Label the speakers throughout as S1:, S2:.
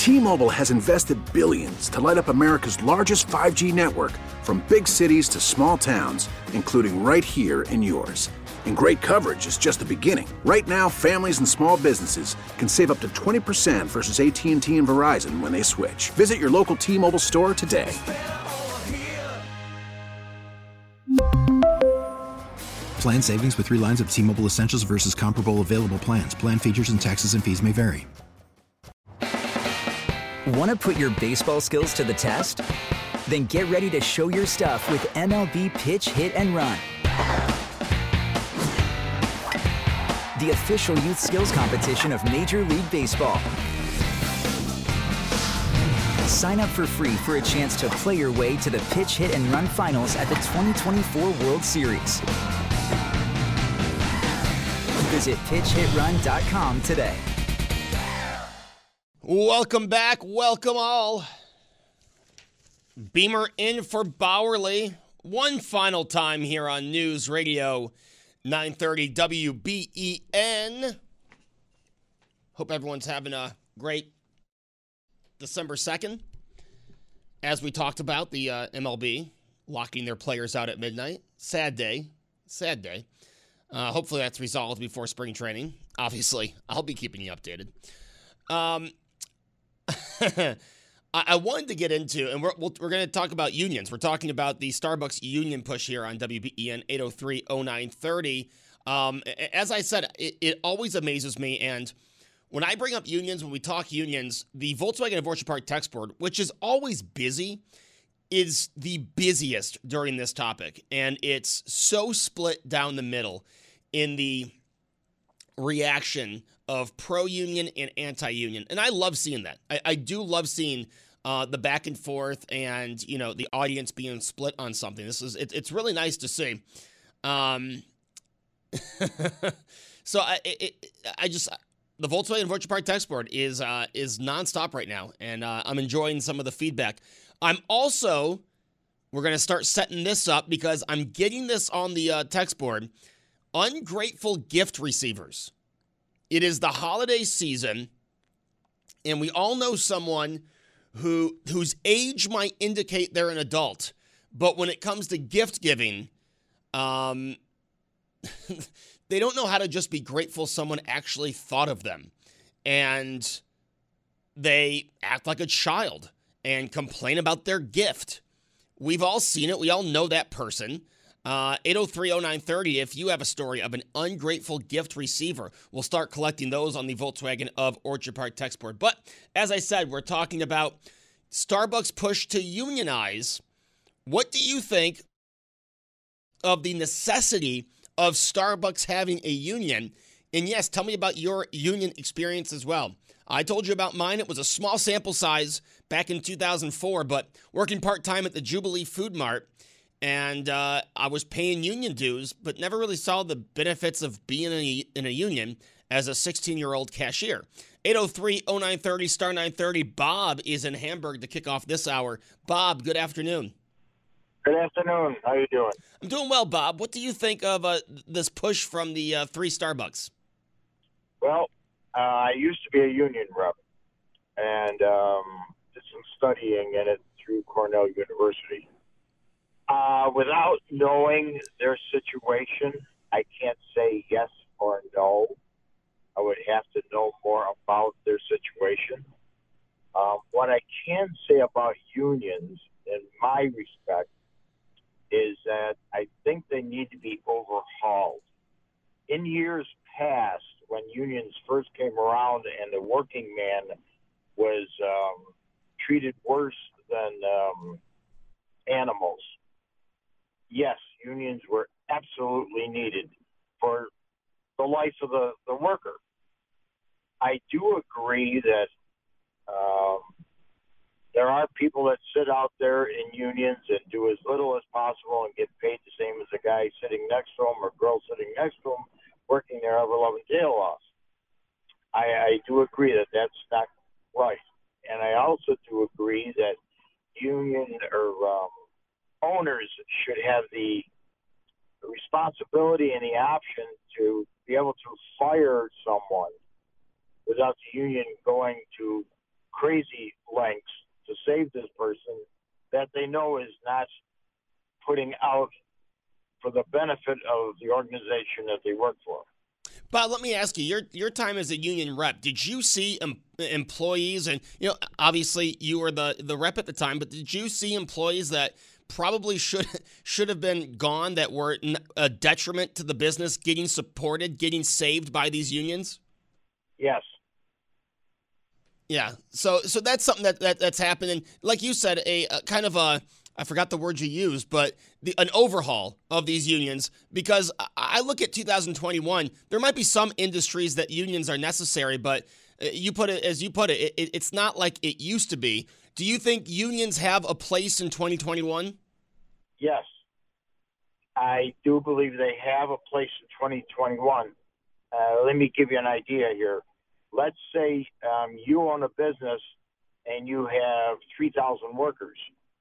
S1: T-Mobile has invested billions to light up America's largest 5G network, from big cities to small towns, including right here in yours. And great coverage is just the beginning. Right now, families and small businesses can save up to 20% versus AT&T and Verizon when they switch. Visit your local T-Mobile store today.
S2: Plan savings with 3 lines of T-Mobile Essentials versus comparable available plans. Plan features and taxes and fees may vary.
S3: Want to put your baseball skills to the test? Then get ready to show your stuff with MLB Pitch, Hit, and Run, the official youth skills competition of Major League Baseball. Sign up for free for a chance to play your way to the Pitch, Hit, and Run finals at the 2024 World Series. Visit pitchhitrun.com today.
S4: Welcome back. Welcome all. Beamer in for Bowerly. One final time here on News Radio 930 WBEN. Hope everyone's having a great December 2nd. As we talked about, the MLB locking their players out at midnight. Sad day. Sad day. Hopefully that's resolved before spring training. Obviously, I'll be keeping you updated. I wanted to get into, and we're going to talk about unions. We're talking about the Starbucks union push here on WBEN 803-0930. As I said, it always amazes me, and when I bring up unions, when we talk unions, the Volkswagen of Orchard Park text board, which is always busy, is the busiest during this topic, and it's so split down the middle in the reaction of pro-union and anti-union, and I love seeing that. I do love seeing the back and forth, and the audience being split on something. It's really nice to see. So the Volkswagen of Orchard Park text board is nonstop right now, and I'm enjoying some of the feedback. We're going to start setting this up because I'm getting this on the text board. Ungrateful gift receivers. It is the holiday season, and we all know someone whose age might indicate they're an adult, but when it comes to gift giving, they don't know how to just be grateful someone actually thought of them, and they act like a child and complain about their gift. We've all seen it. We all know that person. 803-0930, if you have a story of an ungrateful gift receiver, we'll start collecting those on the Volkswagen of Orchard Park text board. But as I said, we're talking about Starbucks push to unionize. What do you think of the necessity of Starbucks having a union? And yes, tell me about your union experience as well. I told you about mine. It was a small sample size back in 2004, but working part-time at the Jubilee Food Mart, and I was paying union dues, but never really saw the benefits of being in a union as a 16-year-old cashier. 803-0930, star 930. Bob is in Hamburg to kick off this hour. Bob, good afternoon.
S5: Good afternoon. How you doing?
S4: I'm doing well, Bob. What do you think of this push from the 3 Starbucks?
S5: Well, I used to be a union rep and did some studying in it through Cornell University. Without knowing their situation, I can't say yes or no. I would have to know more about their situation. What I can say about unions, in my respect, is that I think they need to be overhauled. In years past, when unions first came around and the working man was treated worse than animals, yes, unions were absolutely needed for the life of the worker. I do agree that there are people that sit out there in unions and do as little as possible and get paid the same as the guy sitting next to them or girl sitting next to them working their ever-loving tail off. I do agree that that's not right. And I also do agree that union or owners should have the responsibility and the option to be able to fire someone without the union going to crazy lengths to save this person that they know is not putting out for the benefit of the organization that they work for.
S4: Bob, let me ask you, your time as a union rep, did you see employees, and obviously you were the rep at the time, but did you see employees that probably should have been gone, that were a detriment to the business, getting supported, getting saved by these unions?
S5: Yes.
S4: Yeah. So that's something that's happening. Like you said, a kind of a, I forgot the word you used, but an overhaul of these unions, because I look at 2021, there might be some industries that unions are necessary, but you put it, it's not like it used to be. Do you think unions have a place in 2021?
S5: Yes. I do believe they have a place in 2021. Let me give you an idea here. Let's say you own a business and you have 3,000 workers.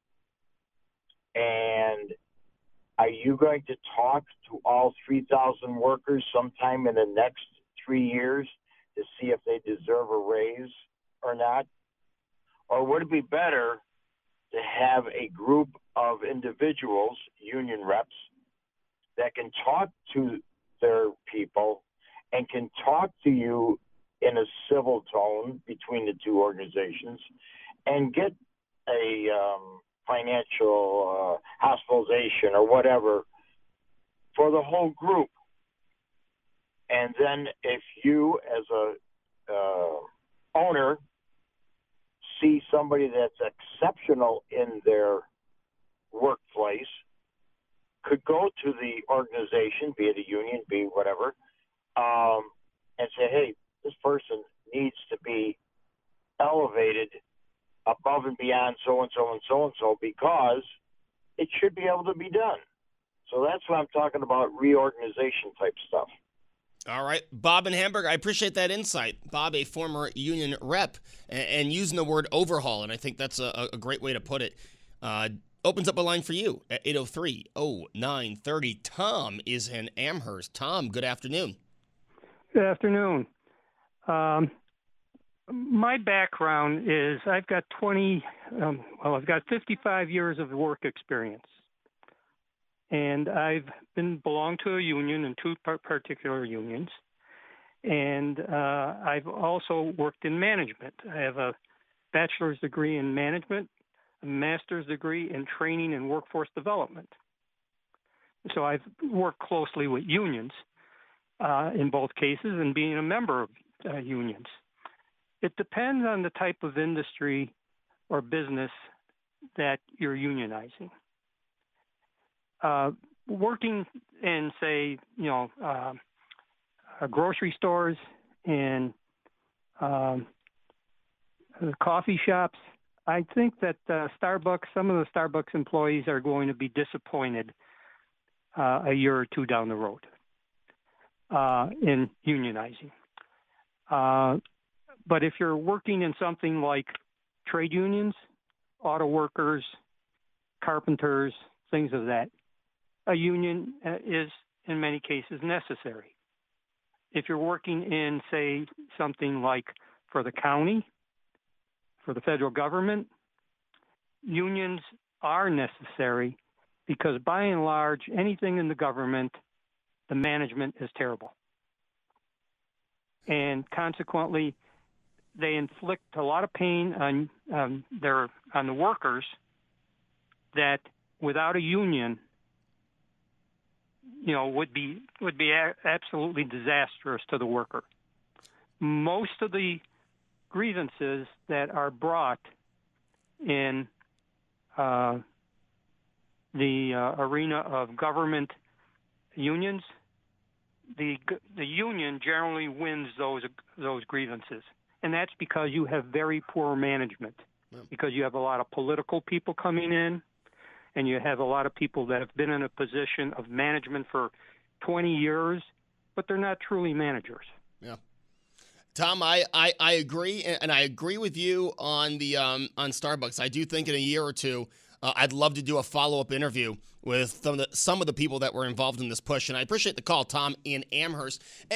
S5: And are you going to talk to all 3,000 workers sometime in the next 3 years to see if they deserve a raise or not? Or would it be better to have a group of individuals, union reps, that can talk to their people and can talk to you in a civil tone between the two organizations and get a financial hospitalization or whatever for the whole group? And then if you as a owner see somebody that's exceptional in their workplace, could go to the organization, be it a union, be it whatever, and say, hey, this person needs to be elevated above and beyond so-and-so and so-and-so because it should be able to be done. So that's what I'm talking about, reorganization type stuff.
S4: All right. Bob in Hamburg, I appreciate that insight. Bob, a former union rep, and using the word overhaul, and I think that's a great way to put it. Opens up a line for you at 803-0930. Tom is in Amherst. Tom, good afternoon.
S6: Good afternoon. My background is I've got 55 years of work experience. And I've belonged to a union, and two particular unions. And I've also worked in management. I have a bachelor's degree in management, a master's degree in training and workforce development. So I've worked closely with unions in both cases and being a member of unions. It depends on the type of industry or business that you're unionizing. Working in, say, grocery stores and coffee shops, I think that some of the Starbucks employees are going to be disappointed a year or two down the road in unionizing. But if you're working in something like trade unions, auto workers, carpenters, things of that, a union is in many cases necessary. If you're working in, say, something like for the county, for the federal government, unions are necessary because by and large, anything in the government, the management is terrible. And consequently, they inflict a lot of pain on the workers that without a union, would be absolutely disastrous to the worker. Most of the grievances that are brought in the arena of government unions, the union generally wins those grievances. And that's because you have very poor management, because you have a lot of political people coming in, and you have a lot of people that have been in a position of management for 20 years, but they're not truly managers.
S4: Yeah. Tom, I agree, and I agree with you on the on Starbucks. I do think in a year or two, I'd love to do a follow-up interview with some of the people that were involved in this push. And I appreciate the call, Tom, in Amherst. And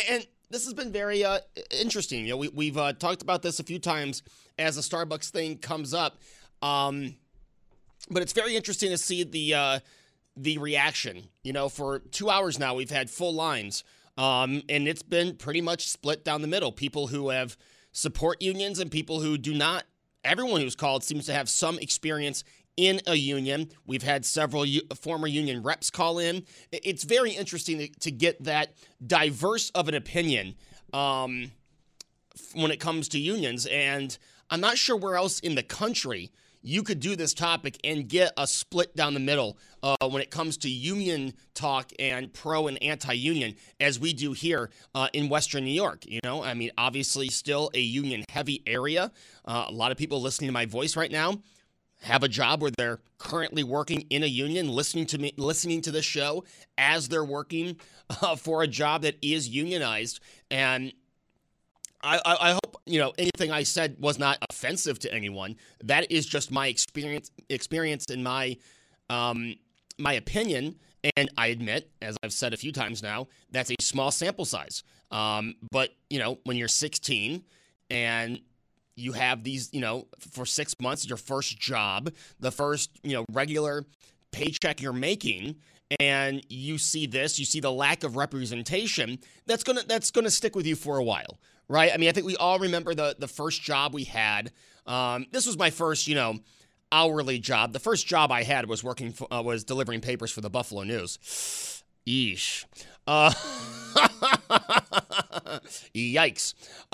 S4: this has been very interesting. You know, we've talked about this a few times as the Starbucks thing comes up, but it's very interesting to see the reaction. You know, for 2 hours now, we've had full lines, and it's been pretty much split down the middle. People who have support unions and people who do not. Everyone who's called seems to have some experience in a union. We've had several former union reps call in. It's very interesting to get that diverse of an opinion when it comes to unions. And I'm not sure where else in the country you could do this topic and get a split down the middle when it comes to union talk and pro and anti-union as we do here in Western New York. You know, I mean, obviously still a union-heavy area. A lot of people listening to my voice right now have a job where they're currently working in a union, listening to this show as they're working for a job that is unionized. And I hope, you know, anything I said was not offensive to anyone. That is just my experience and my opinion. And I admit, as I've said a few times now, that's a small sample size. But, you know, when you're 16 and you have these, you know, for 6 months, your first job, the first, you know, regular paycheck you're making, and you see this, you see the lack of representation, that's gonna stick with you for a while, right? I mean, I think we all remember the first job we had. This was my first, you know, hourly job. The first job I had was was delivering papers for the Buffalo News. Yeesh. Yikes.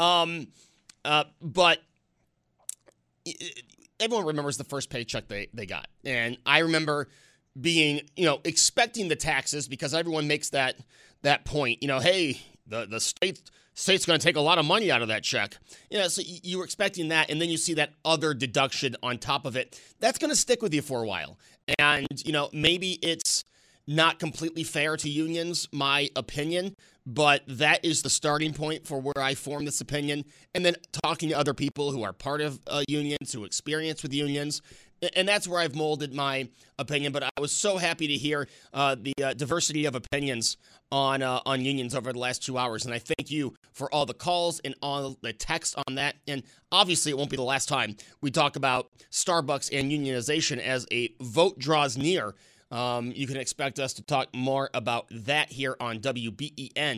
S4: But everyone remembers the first paycheck they got. And I remember being, you know, expecting the taxes because everyone makes that point, you know, hey, the state's going to take a lot of money out of that check. You know, so you were expecting that, and then you see that other deduction on top of it. That's going to stick with you for a while. And, you know, maybe it's not completely fair to unions, my opinion, but that is the starting point for where I form this opinion. And then talking to other people who are part of unions, who experience with unions, and that's where I've molded my opinion. But I was so happy to hear the diversity of opinions on unions over the last 2 hours. And I thank you for all the calls and all the text on that. And obviously, it won't be the last time we talk about Starbucks and unionization as a vote draws near. You can expect us to talk more about that here on WBEN.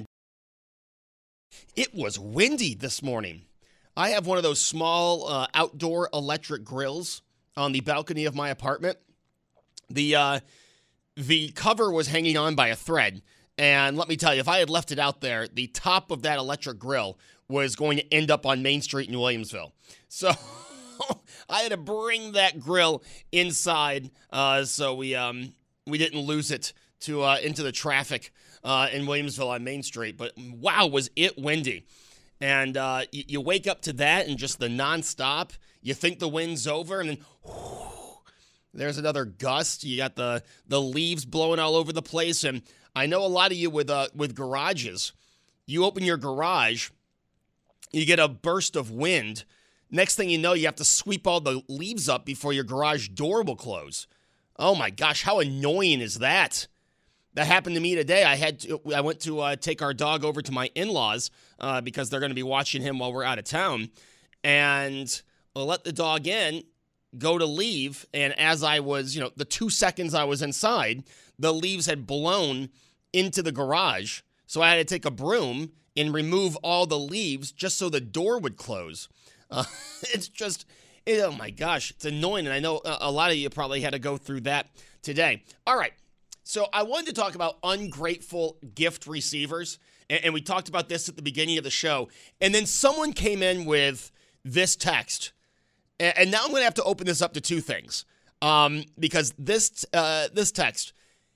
S4: It was windy this morning. I have one of those small outdoor electric grills on the balcony of my apartment. The cover was hanging on by a thread. And let me tell you, if I had left it out there, the top of that electric grill was going to end up on Main Street in Williamsville. So I had to bring that grill inside so we didn't lose it to into the traffic in Williamsville on Main Street. But wow, was it windy. And you wake up to that and just the nonstop. You think the wind's over, and then whoo, there's another gust. You got the leaves blowing all over the place. And I know a lot of you with garages. You open your garage, you get a burst of wind. Next thing you know, you have to sweep all the leaves up before your garage door will close. Oh my gosh, how annoying is that? That happened to me today. I went to take our dog over to my in-laws because they're going to be watching him while we're out of town. And I let the dog in, go to leave, and as I was, you know, the 2 seconds I was inside, the leaves had blown into the garage. So I had to take a broom and remove all the leaves just so the door would close. It's just, oh my gosh, it's annoying. And I know a lot of you probably had to go through that today. All right. So I wanted to talk about ungrateful gift receivers. And we talked about this at the beginning of the show. And then someone came in with this text. And now I'm going to have to open this up to two things. Because this text,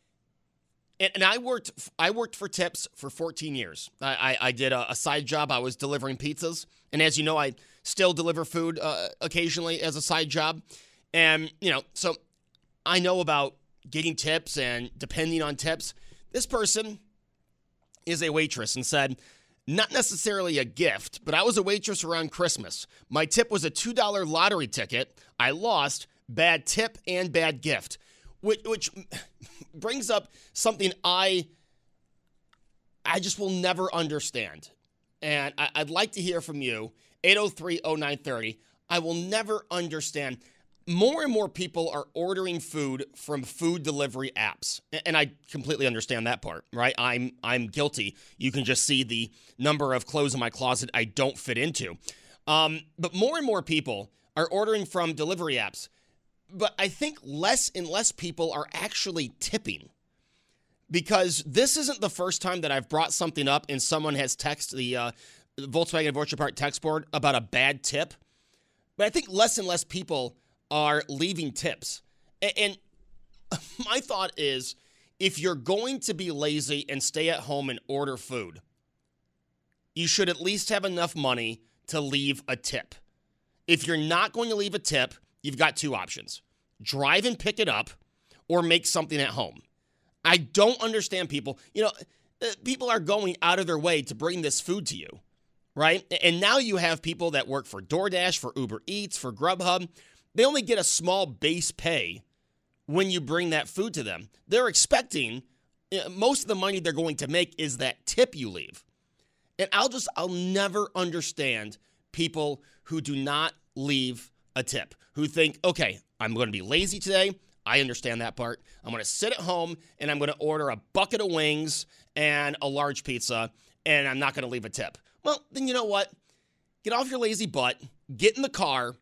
S4: and I worked for Tips for 14 years. I did a side job. I was delivering pizzas. And as you know, I still deliver food occasionally as a side job. And, you know, so I know about getting tips and depending on tips. This person is a waitress and said, not necessarily a gift, but I was a waitress around Christmas. My tip was a $2 lottery ticket. I lost, bad tip and bad gift, which brings up something I just will never understand. and I'd like to hear from you. 803-0930. I will never understand. More and more people are ordering food from food delivery apps. And I completely understand that part, right? I'm guilty. You can just see the number of clothes in my closet I don't fit into. But more and more people are ordering from delivery apps. But I think less and less people are actually tipping. Because this isn't the first time that I've brought something up and someone has texted the Volkswagen of Orchard Park text board about a bad tip. But I think less and less people are leaving tips. And my thought is, if you're going to be lazy and stay at home and order food, you should at least have enough money to leave a tip. If you're not going to leave a tip, you've got two options. Drive and pick it up or make something at home. I don't understand people. People are going out of their way to bring this food to you, right? And now you have people that work for DoorDash, for Uber Eats, for Grubhub. They only get a small base pay when you bring that food to them. They're expecting most of the money they're going to make is that tip you leave. And I'll never understand people who do not leave a tip, who think, okay, I'm going to be lazy today. I understand that part. I'm going to sit at home and I'm going to order a bucket of wings and a large pizza, and I'm not going to leave a tip. Well, then you know what? Get off your lazy butt, get in the car,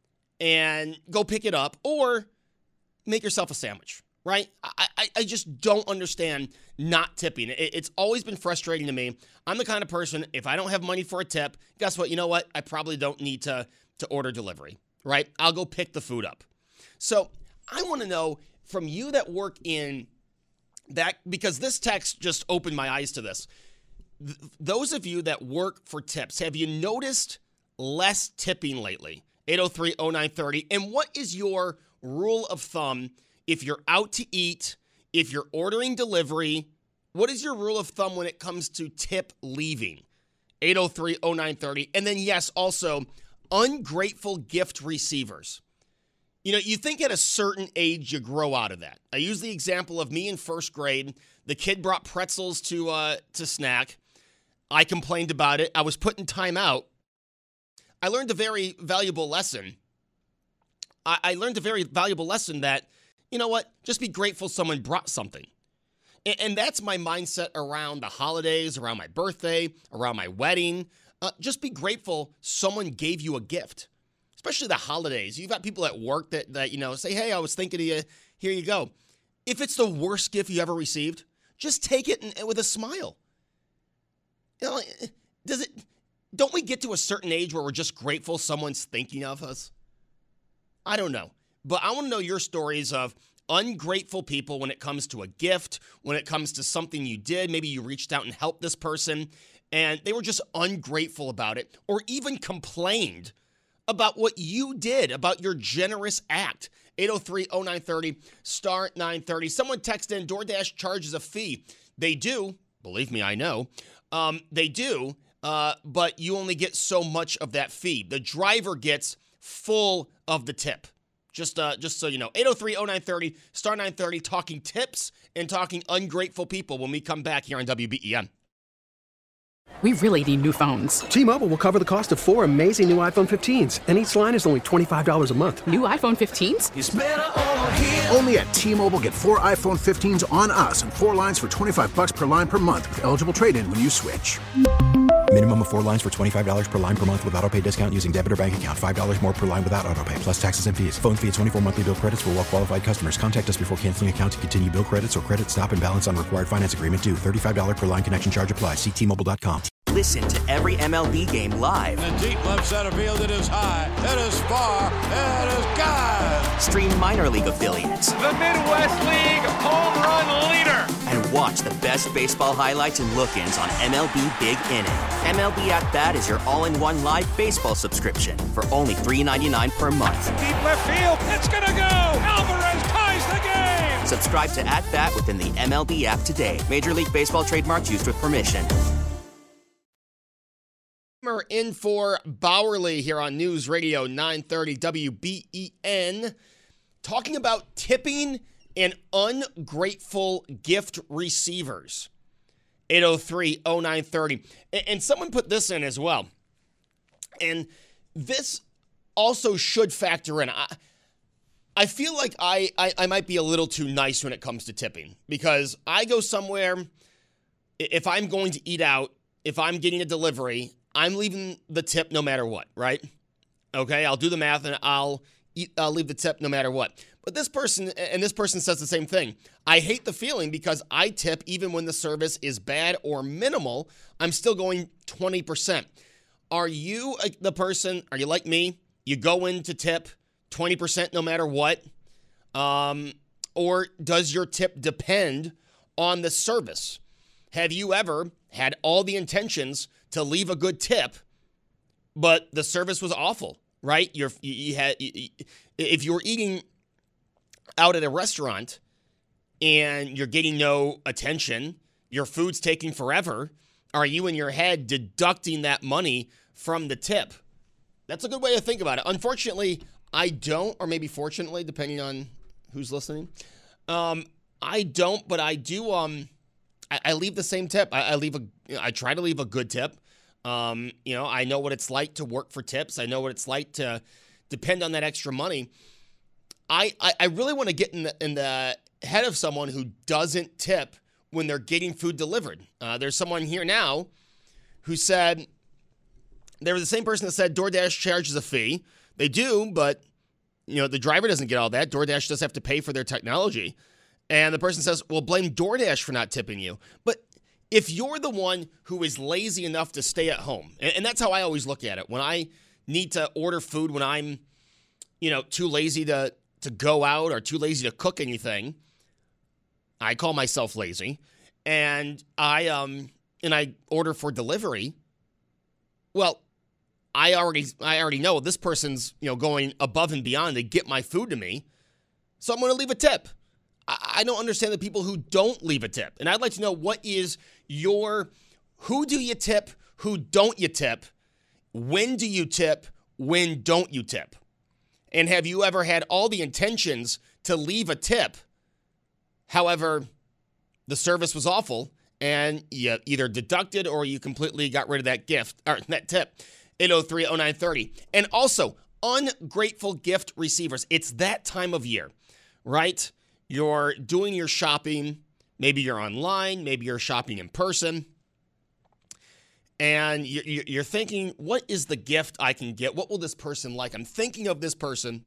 S4: and go pick it up, or make yourself a sandwich, right? I just don't understand not tipping. It's always been frustrating to me. I'm the kind of person, if I don't have money for a tip, guess what? You know what? I probably don't need to order delivery, right? I'll go pick the food up. So I want to know from you that work in that, because this text just opened my eyes to this. Those of you that work for tips, have you noticed less tipping lately? 803-0930. And what is your rule of thumb if you're out to eat, if you're ordering delivery? What is your rule of thumb when it comes to tip leaving? 803-0930. And then, yes, also ungrateful gift receivers. You think at a certain age you grow out of that. I use the example of me in first grade. The kid brought pretzels to snack. I complained about it. I was put in timeout. I learned a very valuable lesson. I learned a very valuable lesson that, you know what, just be grateful someone brought something. And that's my mindset around the holidays, around my birthday, around my wedding. Just be grateful someone gave you a gift, especially the holidays. You've got people at work that say, hey, I was thinking of you. Here you go. If it's the worst gift you ever received, just take it with a smile. Don't we get to a certain age where we're just grateful someone's thinking of us? I don't know. But I want to know your stories of ungrateful people when it comes to a gift, when it comes to something you did. Maybe you reached out and helped this person, and they were just ungrateful about it, or even complained about what you did, about your generous act. 803-0930, star 930. Someone texted in, DoorDash charges a fee. They do. Believe me, I know. They do. But you only get so much of that fee. The driver gets full of the tip. Just so you know. 803-0930, star 930, talking tips and talking ungrateful people when we come back here on WBEN.
S7: We really need new phones.
S8: T-Mobile will cover the cost of 4 amazing new iPhone 15s, and each line is only $25 a month.
S7: New iPhone 15s?
S1: It's better over here. Only at T-Mobile, get 4 iPhone 15s on us and 4 lines for $25 per line per month with eligible trade-in when you switch.
S2: Minimum of 4 lines for $25 per line per month with autopay discount using debit or bank account. $5 more per line without autopay, plus taxes and fees. Phone fee at 24 monthly bill credits for well-qualified customers. Contact us before canceling account to continue bill credits or credit stop and balance on required finance agreement due. $35 per line connection charge applies. See T-Mobile.com.
S9: Listen to every MLB game live.
S10: In the deep left center field, it is high, it is far, it is gone.
S9: Stream minor league affiliates.
S11: The Midwest League home run leader.
S9: And watch the best baseball highlights and look-ins on MLB Big Inning. MLB At Bat is your all-in-one live baseball subscription for only $3.99 per month.
S11: Deep left field, it's gonna go. Alvarez ties the game.
S9: Subscribe to At Bat within the MLB app today. Major League Baseball trademarks used with permission.
S4: In for Bowerly here on News Radio 930 WBEN, talking about tipping and ungrateful gift receivers. 803-0930. And someone put this in as well. And this also should factor in. I feel like I might be a little too nice when it comes to tipping, because I go somewhere, if I'm going to eat out, if I'm getting a delivery, I'm leaving the tip no matter what, right? Okay, I'll do the math and I'll leave the tip no matter what. But this person says the same thing. I hate the feeling because I tip even when the service is bad or minimal. I'm still going 20%. Are you the person, are you like me? You go in to tip 20% no matter what? Or does your tip depend on the service? Have you ever had all the intentions to leave a good tip, but the service was awful, right? If you were eating out at a restaurant and you're getting no attention, your food's taking forever, are you in your head deducting that money from the tip? That's a good way to think about it. Unfortunately, I don't, or maybe fortunately, depending on who's listening. I don't, but I do. I leave the same tip. I try to leave a good tip. I know what it's like to work for tips. I know what it's like to depend on that extra money. I really want to get in the head of someone who doesn't tip when they're getting food delivered. There's someone here now who said, they were the same person that said DoorDash charges a fee. They do, but the driver doesn't get all that. DoorDash does have to pay for their technology. And the person says, well, blame DoorDash for not tipping you. But if you're the one who is lazy enough to stay at home, and that's how I always look at it. When I need to order food, when I'm, too lazy to go out or too lazy to cook anything, I call myself lazy, and I order for delivery. Well, I already know this person's going above and beyond to get my food to me, so I'm going to leave a tip. I don't understand the people who don't leave a tip, and I'd like to know what is who do you tip, who don't you tip, when do you tip, when don't you tip, and have you ever had all the intentions to leave a tip, however, the service was awful, and you either deducted or you completely got rid of that gift or that tip. 803-0930. And also, ungrateful gift receivers. It's that time of year, right? You're doing your shopping. Maybe you're online. Maybe you're shopping in person. And you're thinking, what is the gift I can get? What will this person like? I'm thinking of this person.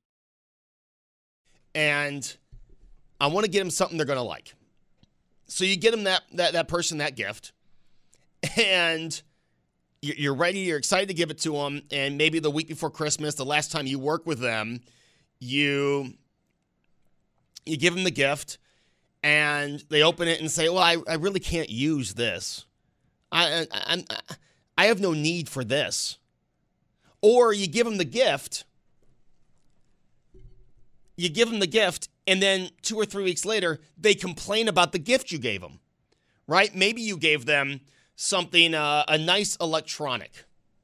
S4: And I want to get them something they're going to like. So you get them that person that gift. And you're ready, you're excited to give it to them, and maybe the week before Christmas, the last time you work with them, you give them the gift, and they open it and say, well, I really can't use this. I have no need for this. Or you give them the gift, and then 2 or 3 weeks later, they complain about the gift you gave them, right? Maybe you gave them something, a nice electronic.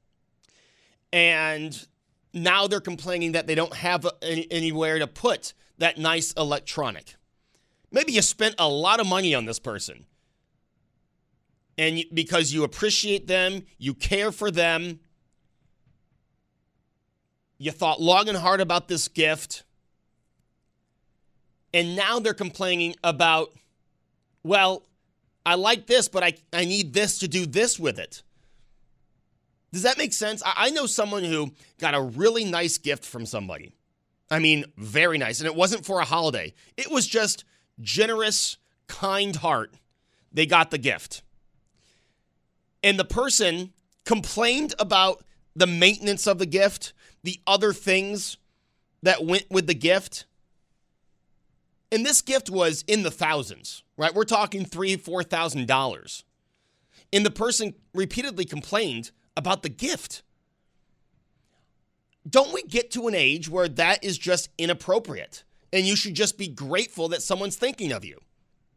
S4: And now they're complaining that they don't have anywhere to put that nice electronic. Maybe you spent a lot of money on this person. And because you appreciate them, you care for them, you thought long and hard about this gift. And now they're complaining about, well, I like this, but I need this to do this with it. Does that make sense? I know someone who got a really nice gift from somebody. I mean, very nice. And it wasn't for a holiday. It was just generous, kind heart. They got the gift. And the person complained about the maintenance of the gift, the other things that went with the gift. And this gift was in the thousands, right? We're talking $3,000, $4,000. And the person repeatedly complained about the gift. Don't we get to an age where that is just inappropriate? And you should just be grateful that someone's thinking of you.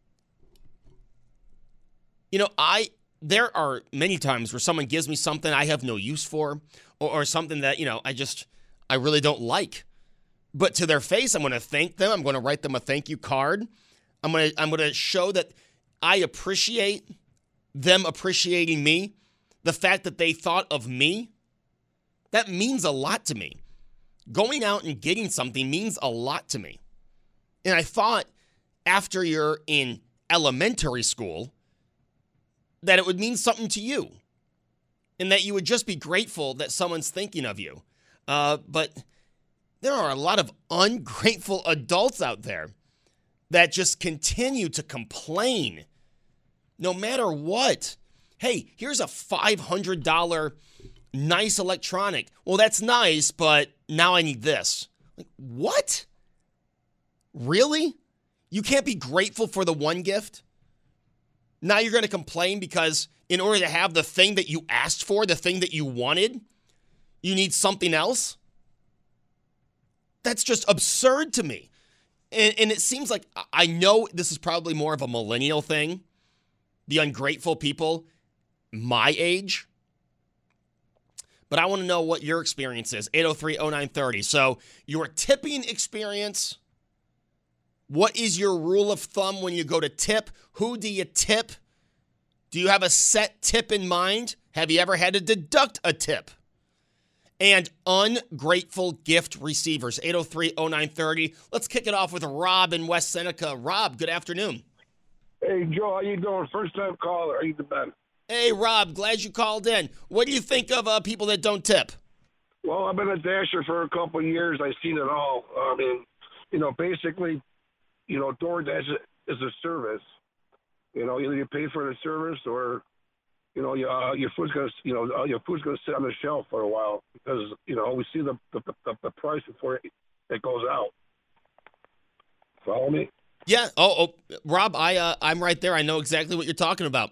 S4: There are many times where someone gives me something I have no use for, or something that, I really don't like. But to their face, I'm going to thank them. I'm going to write them a thank you card. I'm going to show that I appreciate them appreciating me, the fact that they thought of me, that means a lot to me. Going out and getting something means a lot to me. And I thought after you're in elementary school that it would mean something to you and that you would just be grateful that someone's thinking of you. But there are a lot of ungrateful adults out there that just continue to complain no matter what. Hey, here's a $500 nice electronic. Well, that's nice, but now I need this. Like, what? Really? You can't be grateful for the one gift? Now you're going to complain because in order to have the thing that you asked for, the thing that you wanted, you need something else? That's just absurd to me. And it seems like, I know this is probably more of a millennial thing, the ungrateful people my age. But I want to know what your experience is. 803-0930. So your tipping experience, what is your rule of thumb when you go to tip? Who do you tip? Do you have a set tip in mind? Have you ever had to deduct a tip? And ungrateful gift receivers, 803-0930. Let's kick it off with Rob in West Seneca. Rob, good afternoon.
S12: Hey, Joe, how you doing? First-time caller. How you doing?
S4: Hey, Rob, glad you called in. What do you think of people that don't tip?
S12: Well, I've been a dasher for a couple of years. I've seen it all. I mean, basically, DoorDash is a service. Either you pay for the service or, your food's gonna sit on the shelf for a while because we see the price before it goes out. Follow me?
S4: Yeah. Oh, Rob, I'm right there. I know exactly what you're talking about.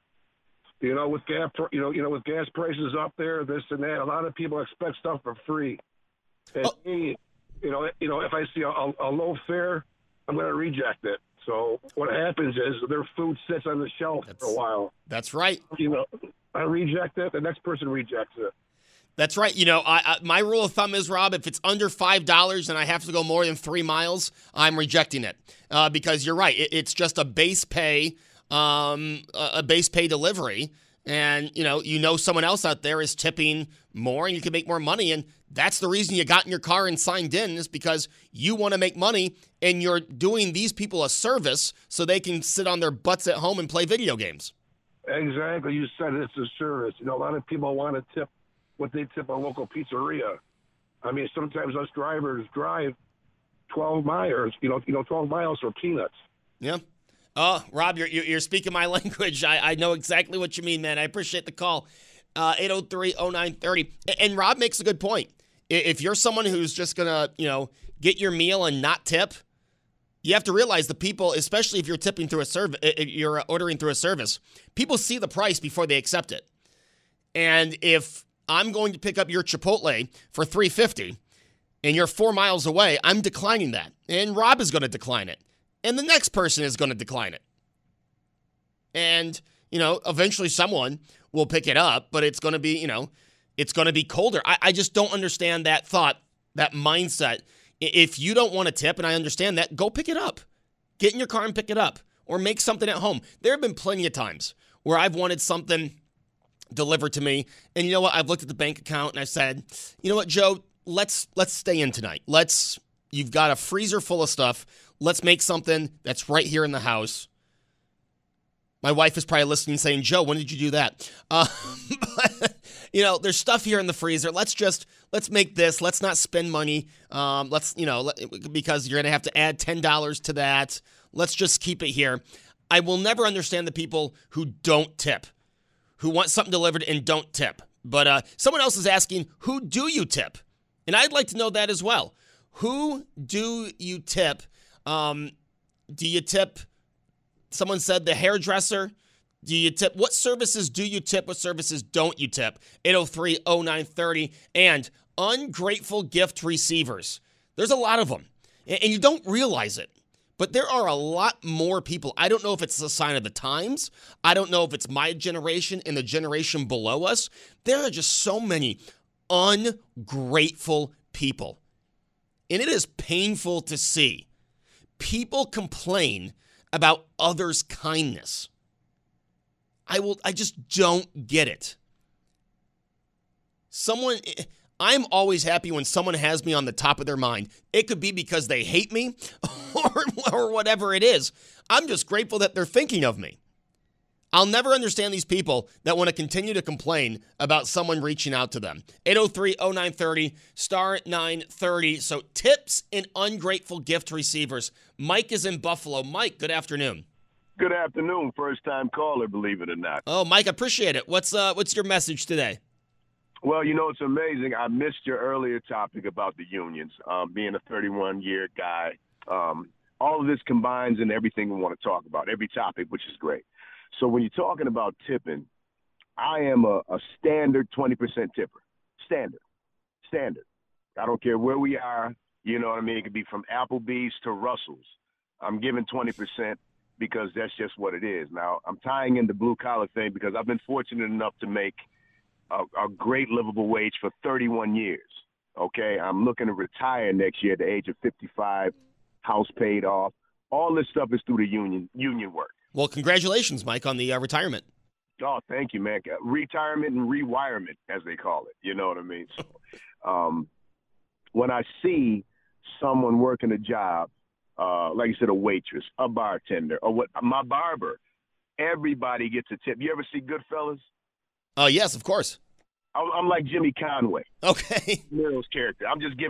S12: With gas, with gas prices up there, this and that, a lot of people expect stuff for free. And me, if I see a low fare, I'm going to reject it. So what happens is their food sits on the shelf for a while.
S4: That's right.
S12: I reject it. The next person rejects it.
S4: That's right. My rule of thumb is, Rob, if it's under $5 and I have to go more than 3 miles, I'm rejecting it because you're right. It's just a base pay, delivery, and someone else out there is tipping more, and you can make more money, and that's the reason you got in your car and signed in is because you want to make money, and you're doing these people a service so they can sit on their butts at home and play video games.
S12: Exactly. You said it's a service. A lot of people want to tip what they tip a local pizzeria. I mean, sometimes us drivers drive 12 miles, 12 miles for peanuts.
S4: Yeah. Oh, Rob, you're speaking my language. I know exactly what you mean, man. I appreciate the call. 803-0930. And Rob makes a good point. If you're someone who's just going to, get your meal and not tip, you have to realize the people, especially if you're tipping through a service, you're ordering through a service, people see the price before they accept it. And if I'm going to pick up your Chipotle for $3.50 and you're 4 miles away, I'm declining that. And Rob is going to decline it. And the next person is going to decline it. And, eventually someone will pick it up, but it's going to be, it's going to be colder. I just don't understand that thought, that mindset. If you don't want to tip, and I understand that, go pick it up. Get in your car and pick it up. Or make something at home. There have been plenty of times where I've wanted something delivered to me, and you know what? I've looked at the bank account and I've said, you know what, Joe, let's stay in tonight. You've got a freezer full of stuff. Let's make something that's right here in the house. My wife is probably listening saying, Joe, when did you do that? But, there's stuff here in the freezer. Let's make this. Let's not spend money. Because you're going to have to add $10 to that. Let's just keep it here. I will never understand the people who don't tip, who want something delivered and don't tip. But someone else is asking, who do you tip? And I'd like to know that as well. Who do you tip? Do you tip? Someone said the hairdresser. Do you tip? What services do you tip? What services don't you tip? 803-0930. And ungrateful gift receivers. There's a lot of them. And you don't realize it. But there are a lot more people. I don't know if it's a sign of the times. I don't know if it's my generation and the generation below us. There are just so many ungrateful people. And it is painful to see people complain about others' kindness. I just don't get it. I'm always happy when someone has me on the top of their mind. It could be because they hate me or whatever it is. I'm just grateful that they're thinking of me. I'll never understand these people that want to continue to complain about someone reaching out to them. 803-0930, star 930. So tips and ungrateful gift receivers. Mike is in Buffalo. Mike, good afternoon.
S13: Good afternoon. First-time caller, believe it or not.
S4: Oh, Mike, I appreciate it. What's your message today?
S13: Well, it's amazing. I missed your earlier topic about the unions, being a 31-year guy. All of this combines in everything we want to talk about, every topic, which is great. So when you're talking about tipping, I am a standard 20% tipper. Standard. I don't care where we are. You know what I mean? It could be from Applebee's to Russell's. I'm giving 20% because that's just what it is. Now, I'm tying in the blue-collar thing because I've been fortunate enough to make a great livable wage for 31 years, okay? I'm looking to retire next year at the age of 55, house paid off. All this stuff is through the union work.
S4: Well, congratulations, Mike, on the retirement.
S13: Oh, thank you, man. Retirement and rewirement, as they call it. You know what I mean? So, when I see someone working a job, like you said, a waitress, a bartender, or my barber, everybody gets a tip. You ever see Goodfellas?
S4: Yes, of course.
S13: I'm like Jimmy Conway.
S4: Okay.
S13: Nero's character.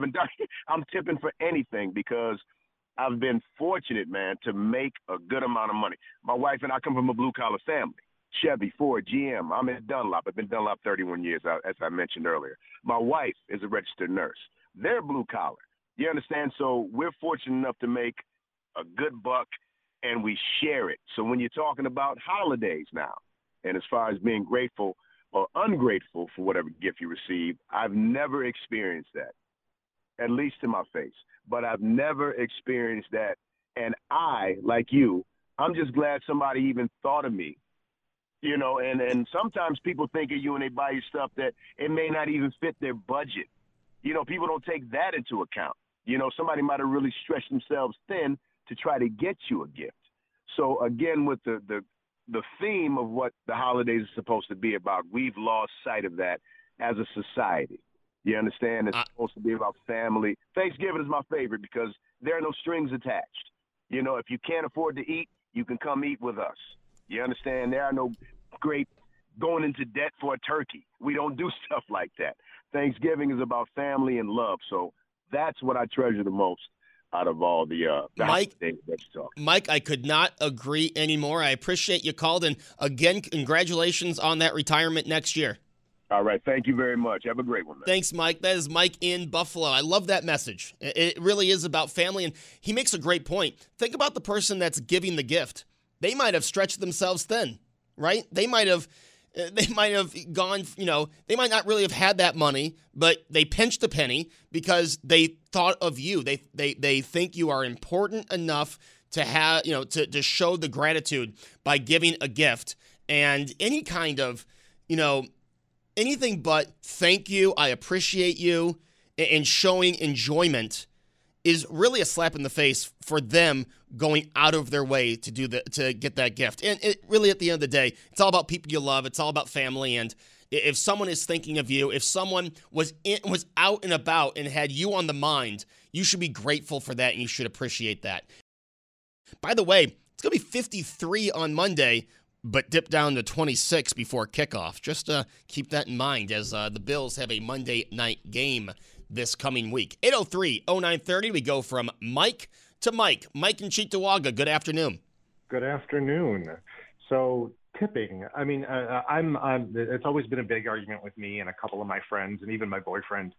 S13: I'm tipping for anything because I've been fortunate, man, to make a good amount of money. My wife and I come from a blue-collar family. Chevy, Ford, GM. I'm in Dunlop. I've been Dunlop 31 years, as I mentioned earlier. My wife is a registered nurse. They're blue-collar. You understand? So we're fortunate enough to make a good buck, and we share it. So when you're talking about holidays now, and as far as being grateful or ungrateful for whatever gift you receive, I've never experienced that, at least to my face. But I've never experienced that. And I, like you, I'm just glad somebody even thought of me. And sometimes people think of you when they buy you stuff that it may not even fit their budget. People don't take that into account. Somebody might have really stretched themselves thin to try to get you a gift. So again, with the theme of what the holidays are supposed to be about, we've lost sight of that as a society. You understand? It's supposed to be about family. Thanksgiving is my favorite because there are no strings attached. If you can't afford to eat, you can come eat with us. You understand? There are no great going into debt for a turkey. We don't do stuff like that. Thanksgiving is about family and love. So that's what I treasure the most out of all the
S4: Mike,
S13: things that you talk.
S4: Mike, I could not agree anymore. I appreciate you called, and again, congratulations on that retirement next year.
S13: All right. Thank you very much. Have a great one, man.
S4: Thanks, Mike. That is Mike in Buffalo. I love that message. It really is about family, and he makes a great point. Think about the person that's giving the gift. They might have stretched themselves thin, right? They might have gone, they might not really have had that money, but they pinched a penny because they thought of you. They think you are important enough to have, to show the gratitude by giving a gift. And any kind of, anything but thank you, I appreciate you, and showing enjoyment is really a slap in the face for them going out of their way to get that gift. And it really, at the end of the day, it's all about people you love. It's all about family. And if someone is thinking of you, if someone was out and about and had you on the mind, you should be grateful for that and you should appreciate that. By the way, it's going to be 53 on Monday, but dip down to 26 before kickoff. Just keep that in mind as the Bills have a Monday night game this coming week. 803-0930, we go from Mike to Mike. Mike in Cheektowaga, good afternoon.
S14: Good afternoon. So tipping, I mean, it's always been a big argument with me and a couple of my friends and even my boyfriend.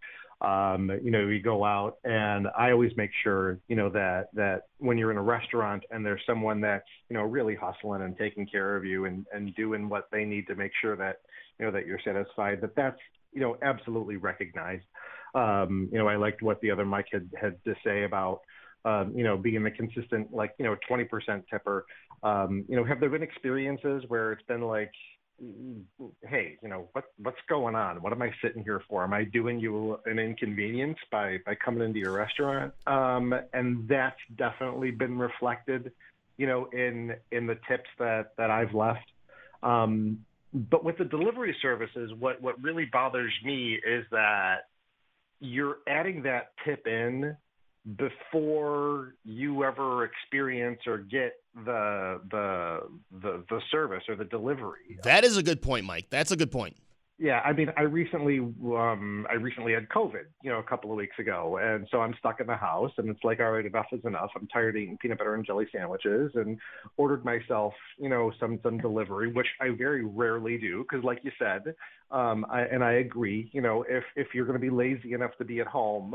S14: We go out and I always make sure, that when you're in a restaurant and there's someone that's, really hustling and taking care of you and doing what they need to make sure that, that you're satisfied, that's, absolutely recognized. I liked what the other Mike had to say about, being a consistent, 20% tipper. Have there been experiences where it's been like, hey, what's going on? What am I sitting here for? Am I doing you an inconvenience by coming into your restaurant? And that's definitely been reflected, in the tips that I've left. But with the delivery services, what really bothers me is that you're adding that tip in before you ever experience or get the service or the delivery.
S4: That is a good point, Mike. That's a good point.
S14: Yeah, I mean, I recently had COVID, a couple of weeks ago, and so I'm stuck in the house, and it's like, all right, enough is enough. I'm tired of eating peanut butter and jelly sandwiches, and ordered myself, some delivery, which I very rarely do, because, like you said, I agree, if you're going to be lazy enough to be at home,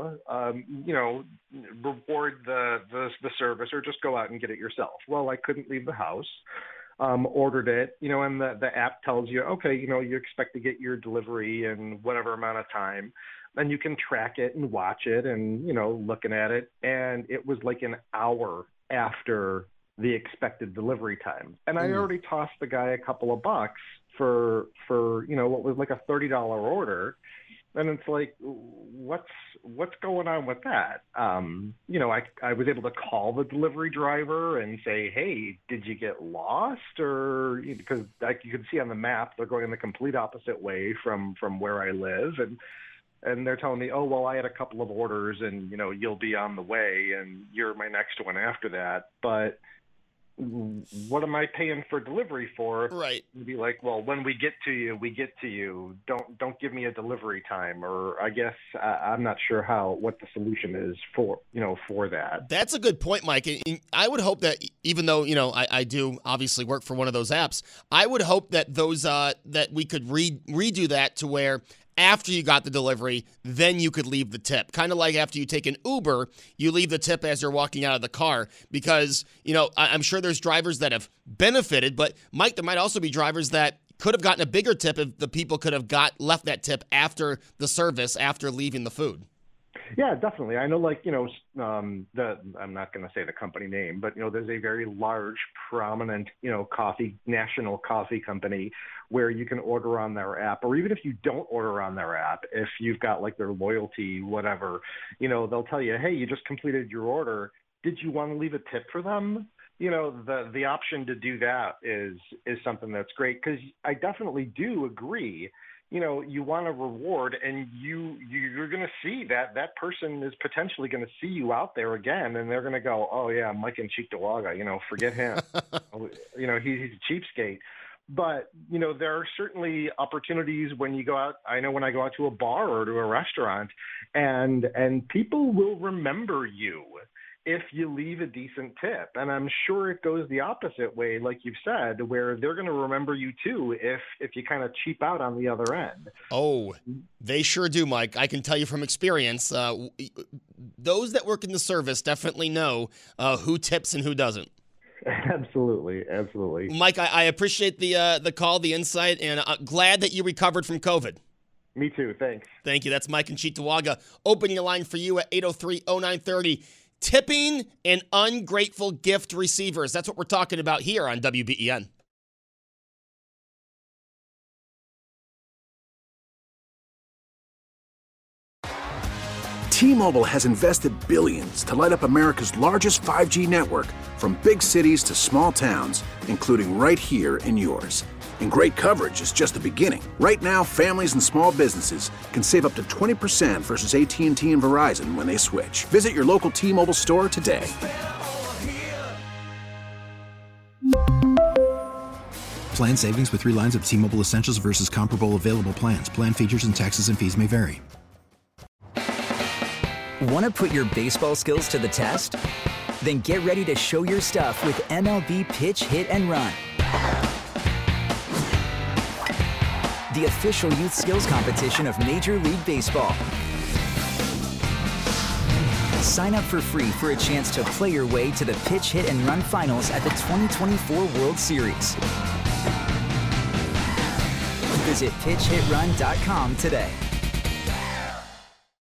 S14: reward the service or just go out and get it yourself. Well, I couldn't leave the house. Ordered it, and the app tells you, okay, you expect to get your delivery in whatever amount of time, and you can track it and watch it and, looking at it. And it was like an hour after the expected delivery time. And I already tossed the guy a couple of bucks for what was like a $30 order. And it's like, what's going on with that? I was able to call the delivery driver and say, hey, did you get lost? Or because you can see on the map, they're going in the complete opposite way from where I live. And they're telling me, oh, well, I had a couple of orders and, you'll be on the way and you're my next one after that. But what am I paying for delivery for?
S4: Right.
S14: To be like, well, when we get to you, we get to you. Don't give me a delivery time. Or I guess I'm not sure what the solution is for that.
S4: That's a good point, Mike. And I would hope that even though, I do obviously work for one of those apps, I would hope that those that we could redo that to where after you got the delivery, then you could leave the tip. Kind of like after you take an Uber, you leave the tip as you're walking out of the car because, I'm sure there's drivers that have benefited, but Mike, there might also be drivers that could have gotten a bigger tip if the people could have left that tip after the service, after leaving the food.
S14: Yeah, definitely. I know, I'm not going to say the company name, but, there's a very large, prominent, national coffee company where you can order on their app, or even if you don't order on their app, if you've got their loyalty, whatever, they'll tell you, hey, you just completed your order. Did you want to leave a tip for them? The option to do that is something that's great, because I definitely do agree. You want a reward, and you're going to see that person is potentially going to see you out there again, and they're going to go, oh yeah, Mike and Cheektowaga, forget him. He's a cheapskate. But, there are certainly opportunities when you go out. I know when I go out to a bar or to a restaurant, and people will remember you if you leave a decent tip. And I'm sure it goes the opposite way, like you've said, where they're going to remember you too if you kind of cheap out on the other end.
S4: Oh, they sure do, Mike. I can tell you from experience, those that work in the service definitely know who tips and who doesn't.
S14: Absolutely.
S4: Mike, I appreciate the call, the insight, and I'm glad that you recovered from COVID.
S14: Me too. Thanks.
S4: Thank you. That's Mike in Cheektowaga. Opening a line for you at 803-0930. Tipping and ungrateful gift receivers. That's what we're talking about here on WBEN.
S1: T-Mobile has invested billions to light up America's largest 5G network, from big cities to small towns, including right here in yours. And great coverage is just the beginning. Right now, families and small businesses can save up to 20% versus AT&T and Verizon when they switch. Visit your local T-Mobile store today.
S2: Plan savings with 3 lines of T-Mobile Essentials versus comparable available plans. Plan features and taxes and fees may vary.
S3: Want to put your baseball skills to the test? Then get ready to show your stuff with MLB Pitch, Hit, and Run. The official youth skills competition of Major League Baseball. Sign up for free for a chance to play your way to the Pitch, Hit, and Run finals at the 2024 World Series. Visit PitchHitRun.com today.